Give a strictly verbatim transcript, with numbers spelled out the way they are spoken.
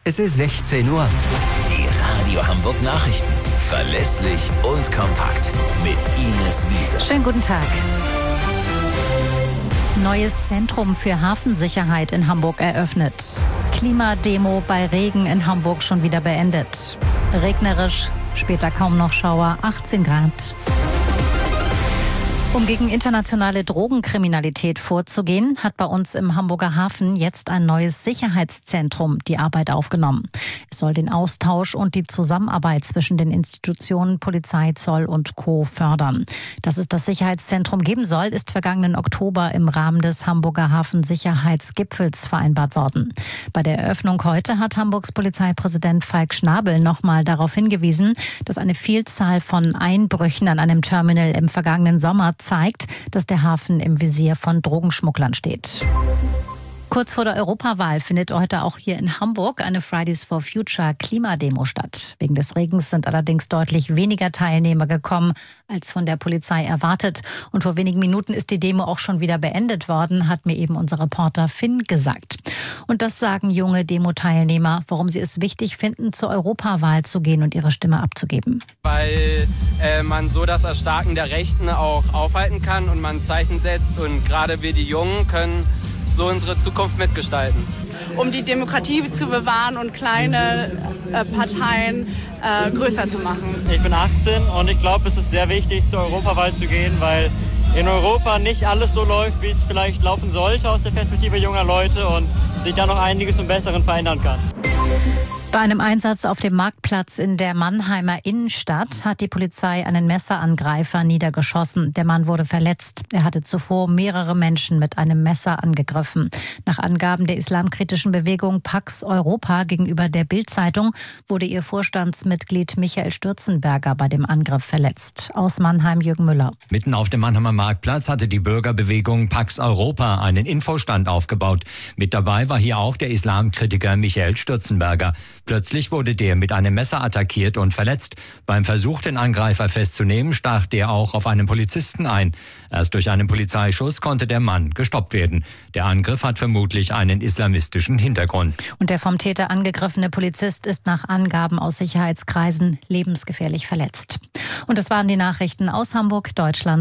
Es ist sechzehn Uhr. Die Radio Hamburg Nachrichten. Verlässlich und kompakt. Mit Ines Wiese. Schönen guten Tag. Neues Zentrum für Hafensicherheit in Hamburg eröffnet. Klimademo bei Regen in Hamburg schon wieder beendet. Regnerisch, später kaum noch Schauer, achtzehn Grad. Um gegen internationale Drogenkriminalität vorzugehen, hat bei uns im Hamburger Hafen jetzt ein neues Sicherheitszentrum die Arbeit aufgenommen. Es soll den Austausch und die Zusammenarbeit zwischen den Institutionen Polizei, Zoll und Co. fördern. Dass es das Sicherheitszentrum geben soll, ist vergangenen Oktober im Rahmen des Hamburger Hafensicherheitsgipfels vereinbart worden. Bei der Eröffnung heute hat Hamburgs Polizeipräsident Falk Schnabel nochmal darauf hingewiesen, dass eine Vielzahl von Einbrüchen an einem Terminal im vergangenen Sommer zeigt, dass der Hafen im Visier von Drogenschmugglern steht. Kurz vor der Europawahl findet heute auch hier in Hamburg eine Fridays for Future Klimademo statt. Wegen des Regens sind allerdings deutlich weniger Teilnehmer gekommen, als von der Polizei erwartet. Und vor wenigen Minuten ist die Demo auch schon wieder beendet worden, hat mir eben unser Reporter Finn gesagt. Und das sagen junge Demo-Teilnehmer, warum sie es wichtig finden, zur Europawahl zu gehen und ihre Stimme abzugeben. Weil äh, man so das Erstarken der Rechten auch aufhalten kann und man ein Zeichen setzt. Und gerade wir, die Jungen, können so unsere Zukunft mitgestalten. Um die Demokratie zu bewahren und kleine äh, Parteien äh, größer zu machen. Ich bin achtzehn und ich glaube, es ist sehr wichtig, zur Europawahl zu gehen, weil in Europa nicht alles so läuft, wie es vielleicht laufen sollte aus der Perspektive junger Leute und sich da noch einiges zum Besseren verändern kann. Bei einem Einsatz auf dem Marktplatz in der Mannheimer Innenstadt hat die Polizei einen Messerangreifer niedergeschossen. Der Mann wurde verletzt. Er hatte zuvor mehrere Menschen mit einem Messer angegriffen. Nach Angaben der islamkritischen Bewegung Pax Europa gegenüber der Bild-Zeitung wurde ihr Vorstandsmitglied Michael Stürzenberger bei dem Angriff verletzt. Aus Mannheim Jürgen Müller. Mitten auf dem Mannheimer Marktplatz hatte die Bürgerbewegung Pax Europa einen Infostand aufgebaut. Mit dabei war hier auch der Islamkritiker Michael Stürzenberger. Plötzlich wurde der mit einem Messer attackiert und verletzt. Beim Versuch, den Angreifer festzunehmen, stach der auch auf einen Polizisten ein. Erst durch einen Polizeischuss konnte der Mann gestoppt werden. Der Angriff hat vermutlich einen islamistischen Hintergrund. Und der vom Täter angegriffene Polizist ist nach Angaben aus Sicherheitskreisen lebensgefährlich verletzt. Und das waren die Nachrichten aus Hamburg, Deutschland.